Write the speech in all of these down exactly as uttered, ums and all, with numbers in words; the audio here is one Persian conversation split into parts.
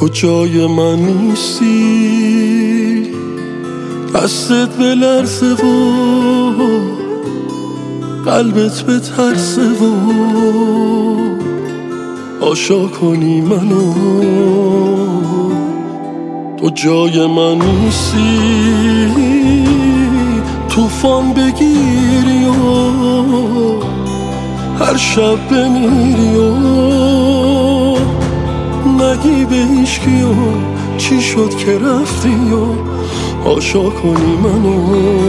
جای من نیستی، دستت بلرزه و قلبت به ترسه و آشا کنی منو. تو جای من نیستی، طوفان بگیری و هر شب بمیری و نگی به هیچکی و چی شد که رفتی و آشا کنی منو.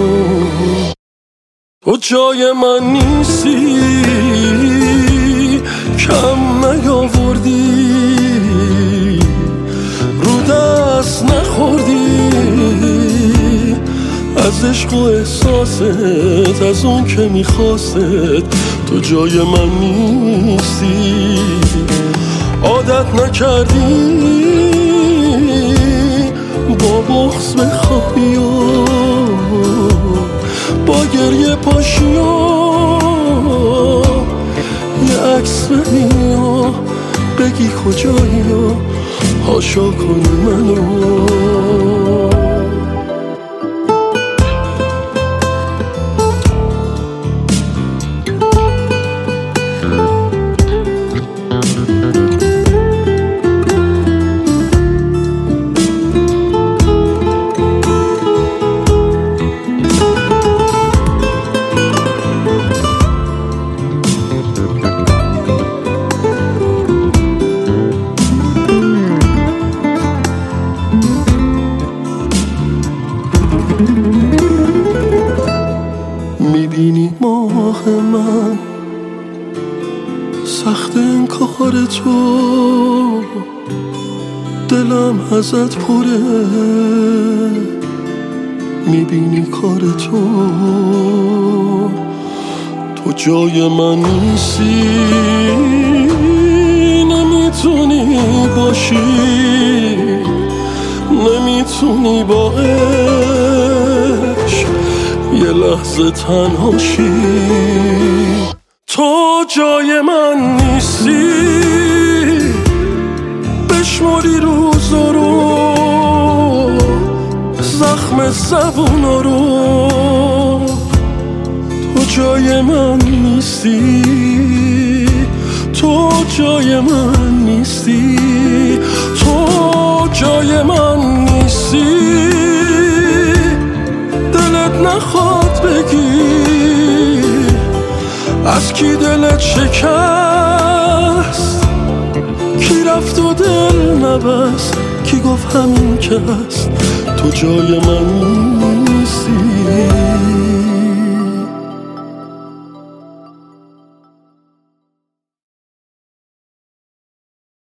تو جای من نیستی، کم نیاوردی، رو دست نخوردی از عشق و احساست، از اون که میخواست. تو جای من نیستی، عادت نکردی با بغض بخوابی و با گریه پاشی و یه عکس ببینی و بگی کجایی و حاشا کنی منو. میبینی ماه من سخت انکار تو، دلم ازت پره. میبینی کار تو، تو جای من نیستی، نمیتونی باشی، نمیتونی با عشق یه لحظه تنهاشی. تو جای من نیستی، بشماری روزا رو، زخم زبونا رو. تو جای من نیستی، تو جای من نیستی، تو جای من نیستی. دلت نخواد بگی از کی دلت شکست، کی رفت و دل نبست، کی گفت همین که هست. تو جای من نیستی.